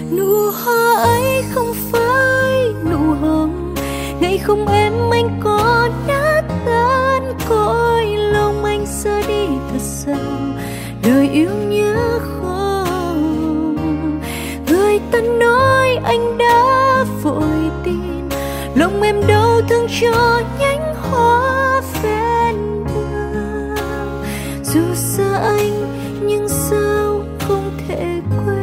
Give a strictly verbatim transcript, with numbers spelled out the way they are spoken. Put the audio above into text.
Nụ hoa ấy không phải nụ hồng, ngày không em anh có nát tan cõi lòng anh ra đi thật sâu, đời yêu nhớ không. Người ta nói anh đã vội tin, lòng em đau thương cho nhánh hoa ven đường. Dù xa anh nhưng sao không thể quên.